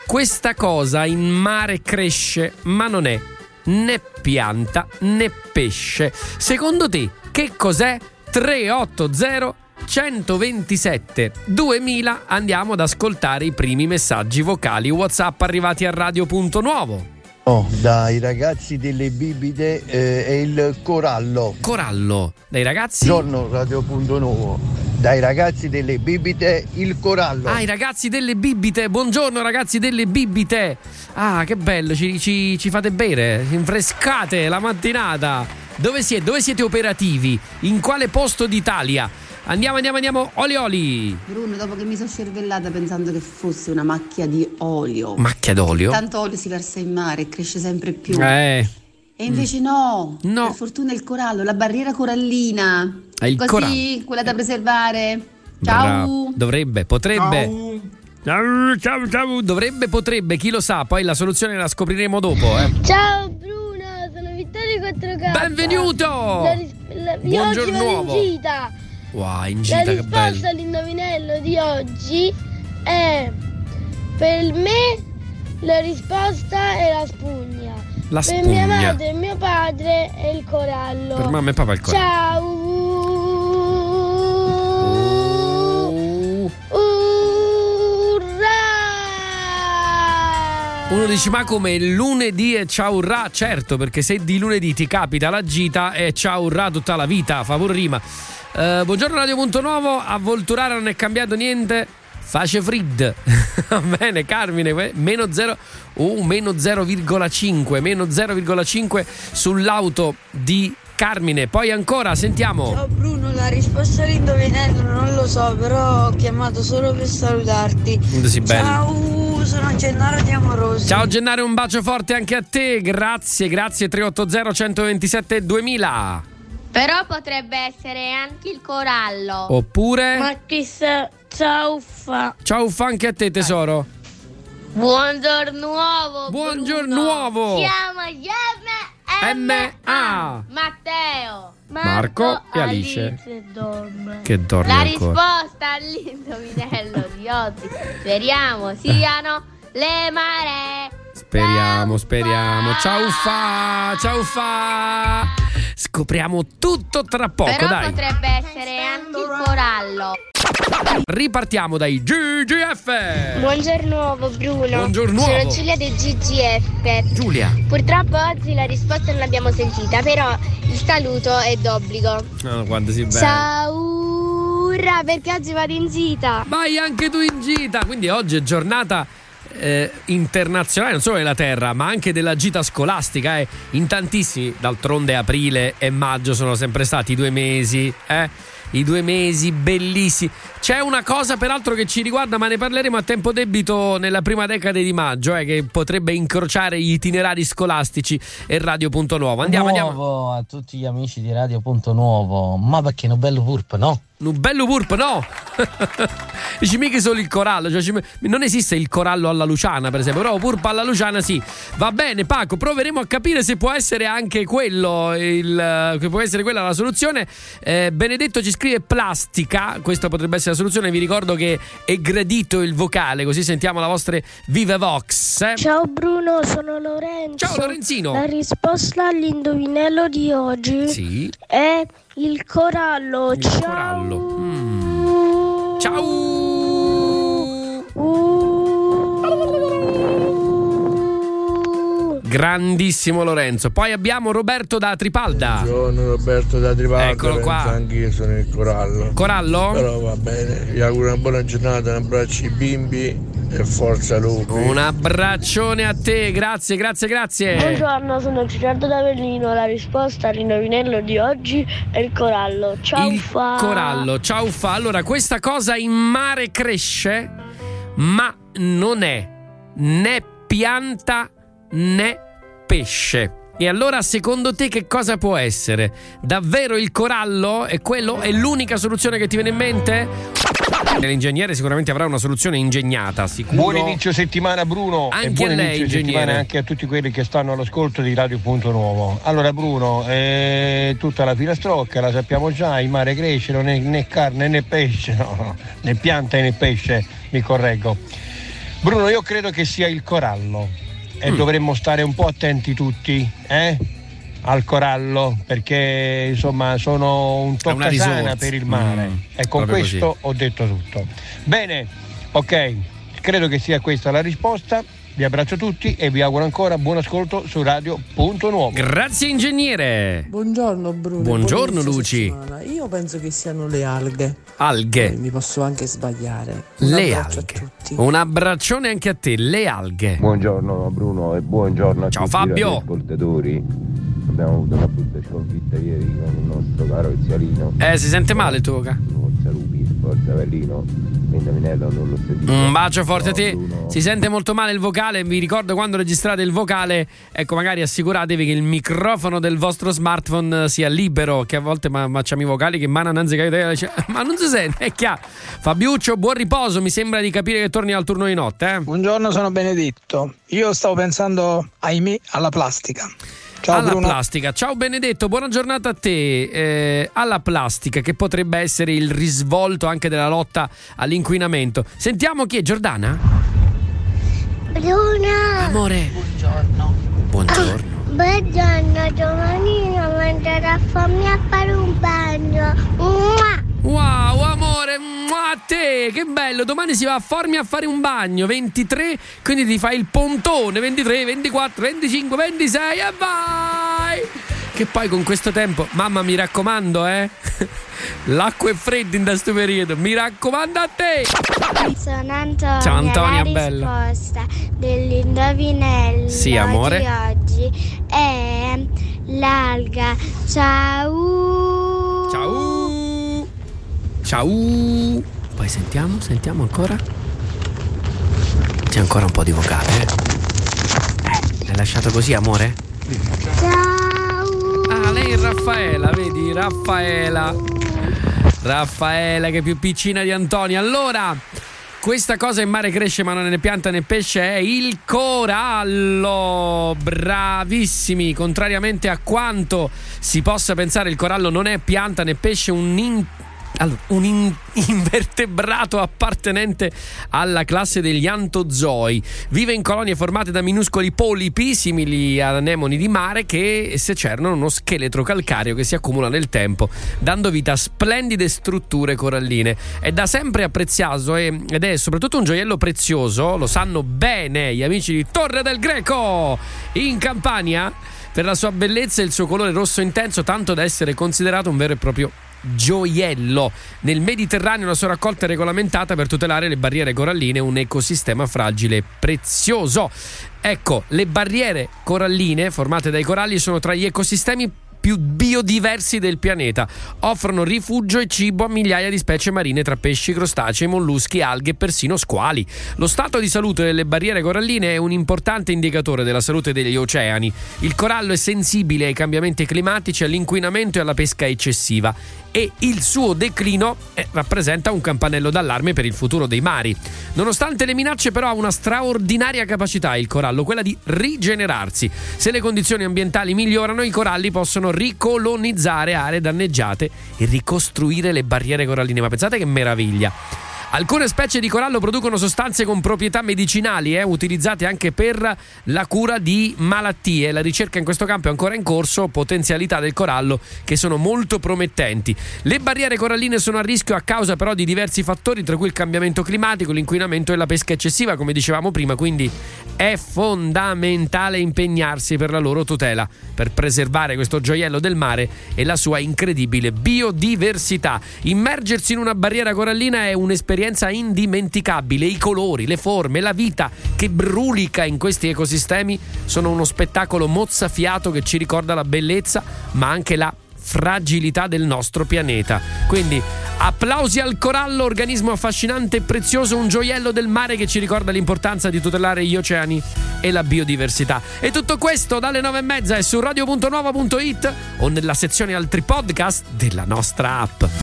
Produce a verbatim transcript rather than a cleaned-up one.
questa cosa in mare cresce, ma non è né pianta né pesce. Secondo te che cos'è? tre otto zero centoventisette duemila. Andiamo ad ascoltare i primi messaggi vocali WhatsApp arrivati a Radio Punto Nuovo. Oh, dai ragazzi delle bibite eh, è il corallo. Corallo, dai ragazzi? Buongiorno Radio Punto Nuovo. Dai ragazzi delle bibite il corallo. Ah, i ragazzi delle bibite. Buongiorno ragazzi delle bibite. Ah, che bello, ci, ci, ci fate bere, rinfrescate la mattinata. Dove siete? Dove siete operativi? In quale posto d'Italia? Andiamo, andiamo, andiamo. Oli oli. Bruno, dopo che mi sono cervellata pensando che fosse una macchia di olio. Macchia d'olio? Tanto olio si versa in mare e cresce sempre più. Eh. E invece no. No. Per fortuna il corallo, la barriera corallina. È il Così, corallo. quella da preservare. Ciao. Bravo. Dovrebbe, potrebbe. Ciao. Ciao, ciao, ciao. Dovrebbe, potrebbe, chi lo sa. Poi la soluzione la scopriremo dopo, eh. Ciao Bruno, sono Vittorio quattro K. Benvenuto. La ris- la- io oggi Buongiorno vado nuovo. in gita. Wow, in La gita, che risposta bello. all'indovinello di oggi è: per me la risposta è la spugna. La Per mia spugna. madre e mio padre è il corallo. Per mamma e papà il corallo. Ciao. Urrà! Uno dice: ma come lunedì e ciao urrà? Certo, perché se di lunedì ti capita la gita è ciao urrà tutta la vita, favor rima. Uh, buongiorno Radio Punto Nuovo, a Volturara non è cambiato niente, face frid. Va bene, Carmine, meno zero, oh, meno zero virgola cinque, meno zero virgola cinque sull'auto di Carmine. Poi ancora, sentiamo. Ciao Bruno, la risposta all'indovinello non lo so, però ho chiamato solo per salutarti. Sì, bello. Ciao, sono Gennaro di Amorosi. Ciao Gennaro, un bacio forte anche a te, grazie, grazie. Tre otto zero centoventisette duemila. Però potrebbe essere anche il corallo. Oppure Ma chissà, ciao fa. ciao fa anche a te tesoro. Buongiorno nuovo. Buongiorno Bruno. nuovo. Siamo M M A. Matteo, Marco e Alice. Alice dorme. Che dorme La ancora. risposta all'indovinello di oggi speriamo siano le maree. Speriamo, speriamo. Ciao fa, ciau fa. Scopriamo tutto tra poco, Però dai. potrebbe essere anche il corallo. Ripartiamo dai G G F. Buongiorno nuovo Bruno. Buongiorno Sono nuovo. Giulia del G G F. Giulia. Purtroppo oggi la risposta non l'abbiamo sentita, però il saluto è d'obbligo. Oh, quando si bene. Ciao, urra, perché oggi vado in gita. Vai anche tu in gita. Quindi oggi è giornata eh, internazionale, non solo della terra, ma anche della gita scolastica. Eh. In tantissimi, d'altronde aprile e maggio sono sempre stati due mesi, eh? I due mesi bellissimi. C'è una cosa peraltro che ci riguarda, ma ne parleremo a tempo debito nella prima decade di maggio, eh, che potrebbe incrociare gli itinerari scolastici e Radio Punto Nuovo. Andiamo, Nuovo andiamo. a tutti gli amici di Radio Punto Nuovo. Ma perché un bello purp, no? Un bello purp, no? Dici mica solo il corallo, cioè, ci- non esiste il corallo alla Luciana, per esempio, però purp alla Luciana sì. Va bene, Paco, proveremo a capire se può essere anche quello il, che può essere quella la soluzione. Eh, Benedetto ci scrive plastica, questa potrebbe essere la soluzione. Vi ricordo che è gradito il vocale, così sentiamo la vostra viva vox. eh. Ciao Bruno, sono Lorenzo. Ciao Lorenzino. La risposta all'indovinello di oggi Sì, è il corallo. il Ciao. corallo. Mm. Ciao. Grandissimo Lorenzo. Poi abbiamo Roberto da Tripalda. Buongiorno Roberto da Tripalda. Eccolo qua. penso Anch'io sono il corallo. Corallo? Però va bene, vi auguro una buona giornata, un abbraccio ai bimbi e forza lupi. Un abbraccione a te, grazie, grazie, grazie. Buongiorno, sono Gerardo da Berlino. La risposta all'indovinello di oggi è il corallo. Ciao Il fa. corallo, ciao fa. Allora, questa cosa in mare cresce, ma non è né pianta né pesce. E allora, secondo te, che cosa può essere? Davvero il corallo? È quello? È l'unica soluzione che ti viene in mente? L'ingegnere sicuramente avrà una soluzione ingegnata, sicuro. Buon inizio settimana Bruno. Anche e buon a lei, inizio ingegnere. settimana anche a tutti quelli che stanno all'ascolto di Radio Punto Nuovo. Allora Bruno, eh, tutta la filastrocca la sappiamo già, il mare cresce, non è né carne né pesce, no, no, né pianta né pesce, mi correggo. Bruno, io credo che sia il corallo e mm. dovremmo stare un po' attenti tutti, eh? al corallo, perché insomma sono un toccasana per il mare. Mm, e con questo così. Ho detto tutto. Bene, ok, credo che sia questa la risposta. Vi abbraccio tutti e vi auguro ancora buon ascolto su Radio Punto Nuovo. Grazie ingegnere. Buongiorno Bruno. Buongiorno Luci. Settimana. Io penso che siano le alghe. Alghe. Poi mi posso anche sbagliare. Un le alghe. Un abbraccione anche a te, le alghe. Buongiorno Bruno e buongiorno a Ciao tutti Fabio. gli ascoltatori. Abbiamo avuto una brutta sconfitta ieri con il nostro caro Ezzialino. Eh, si sente male tu, ca? Forza Lupi, forza Avellino. Minello, non lo sentito. Un bacio forte no, a te. Bruno. Si sente molto male il vocale. Vi ricordo, quando registrate il vocale, ecco, magari assicuratevi che il microfono del vostro smartphone sia libero, che a volte ma, facciamo i vocali che manano anziché dice, ma non si sente, è chiaro. Fabiuccio, buon riposo. Mi sembra di capire che torni al turno di notte, eh? Buongiorno, sono Benedetto. Io stavo pensando, ahimè, alla plastica. Ciao, alla Bruno. plastica. Ciao Benedetto, buona giornata a te. Eh, alla plastica, che potrebbe essere il risvolto anche della lotta all'inquinamento. Sentiamo chi è. Giordana? Bruno. Amore. Buongiorno. Buongiorno. Buongiorno, domani andrò a farmi a fare un bagno. Mua. Wow, amore, mua, a te, che bello. Domani si va a Formia a fare un bagno. Ventitré, quindi ti fai il pontone. Ventitré, ventiquattro, venticinque, ventisei e vai. Che poi con questo tempo, mamma, mi raccomando, eh l'acqua è fredda in questo periodo, mi raccomando a te. Sono Antonia. Ciao Antonia, la bella. risposta dell'indovinello sì, amore. di oggi è l'alga. Ciao. Ciao. Ciao. Poi sentiamo, sentiamo ancora. C'è ancora un po' di vocale, eh? eh l'hai lasciato così, amore? Ciao. Ah, lei è Raffaela, vedi? Raffaela. Raffaela che è più piccina di Antonia. Allora, questa cosa in mare cresce ma non ne pianta né pesce, è il corallo. Bravissimi. Contrariamente a quanto si possa pensare, il corallo non è pianta né pesce, un in... Allora, un in- invertebrato appartenente alla classe degli antozoi. Vive in colonie formate da minuscoli polipi simili ad anemoni di mare che secernano uno scheletro calcareo che si accumula nel tempo, dando vita a splendide strutture coralline. È da sempre apprezzato e, ed è soprattutto un gioiello prezioso, lo sanno bene gli amici di Torre del Greco in Campania, per la sua bellezza e il suo colore rosso intenso, tanto da essere considerato un vero e proprio gioiello. Nel Mediterraneo la sua raccolta è regolamentata per tutelare le barriere coralline, un ecosistema fragile e prezioso. Ecco, le barriere coralline formate dai coralli sono tra gli ecosistemi più biodiversi del pianeta. Offrono rifugio e cibo a migliaia di specie marine tra pesci, crostacei, molluschi, alghe e persino squali. Lo stato di salute delle barriere coralline è un importante indicatore della salute degli oceani. Il corallo è sensibile ai cambiamenti climatici, all'inquinamento e alla pesca eccessiva, e il suo declino eh, rappresenta un campanello d'allarme per il futuro dei mari. Nonostante le minacce, però, ha una straordinaria capacità il corallo, quella di rigenerarsi. Se le condizioni ambientali migliorano, i coralli possono ricolonizzare aree danneggiate e ricostruire le barriere coralline. Ma pensate che meraviglia! Alcune specie di corallo producono sostanze con proprietà medicinali, eh, utilizzate anche per la cura di malattie. La ricerca in questo campo è ancora in corso, potenzialità del corallo che sono molto promettenti. Le barriere coralline sono a rischio a causa però di diversi fattori, tra cui il cambiamento climatico, l'inquinamento e la pesca eccessiva, come dicevamo prima, quindi è fondamentale impegnarsi per la loro tutela, per preservare questo gioiello del mare e la sua incredibile biodiversità. Immergersi in una barriera corallina è un'esperienza indimenticabile. I colori, le forme, la vita che brulica in questi ecosistemi sono uno spettacolo mozzafiato che ci ricorda la bellezza ma anche la fragilità del nostro pianeta. Quindi applausi al corallo, organismo affascinante e prezioso, un gioiello del mare che ci ricorda l'importanza di tutelare gli oceani e la biodiversità. E tutto questo dalle nove e mezza è su radio punto nuova punto it o nella sezione altri podcast della nostra app.